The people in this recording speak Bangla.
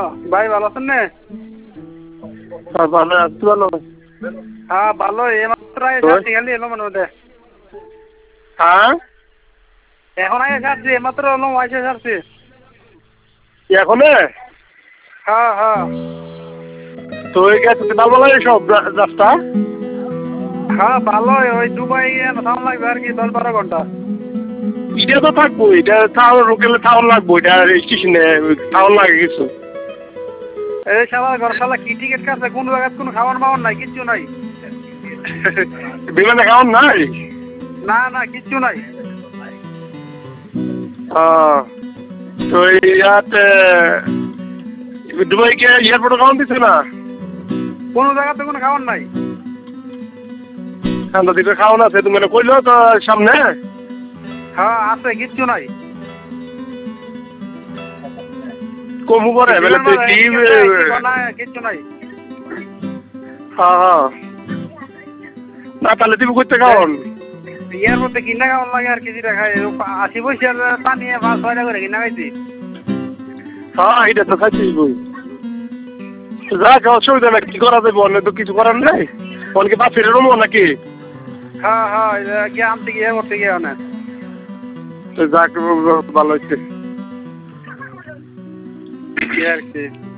ভাই ভালো আছেন না? ভালো আছি। ভালো হ্যাঁ ভালো, এইমাত্র আসছি, খালি এলো মনে হয়। হ্যাঁ এখন আগে ছাড়ছি, এইমাত্র এলো ওয়াইসে ছাড়ছি। এখন হ্যাঁ হ্যাঁ তো এই গেছে ভালো লাগে সব রাস্তা। হ্যাঁ ভালো, ওই দুবাই থাম লাগবে আর কি 10-12 ঘন্টা। এটা তো থাকবো, এটা টাউন লোকেলে টাউন লাগবো, এটা স্টেশনে টাউন লাগে কিছু। এই শালা ঘর শালা কি টিকিট কাটছে, কোন জায়গায় কোনো খাওয়ার মাওয়ার নাই, কিচ্ছু নাই। বিমানে খাওয়ান নাই? না না কিচ্ছু নাই। তো ইয়াতে দুবাইকে এয়ারপোর্টে খাওয়ান দিচ্ছে না? কোনো জায়গাতে কোনো খাওয়ার নাই। ঠান্ডা দিকে খাওয়ান আছে, তুমি মানে কইলো তো সামনে। হ্যাঁ আছে, কিচ্ছু নাই। কমু করে বেলে তুই কি কিচ্ছু নাই। হ্যাঁ না তাহলে তুমি করতে খাওয়ান ইয়ার মধ্যে কিনা খাওয়ার লাগে আর কিছু দেখায় 80 পয়সার পানি 5-6 টাকা করে কিনা খাইছি। হ্যাঁ এটা তো খাইছিস বই। যাক অসুবিধা না, কি করা যাবে, অন্য তো কিছু করার নাই। অনেকে বা ফেরে রমো নাকি? হ্যাঁ হ্যাঁ গিয়ে আনতে গিয়ে করতে গিয়ে অনেক যাক ভালো হচ্ছে আর কি।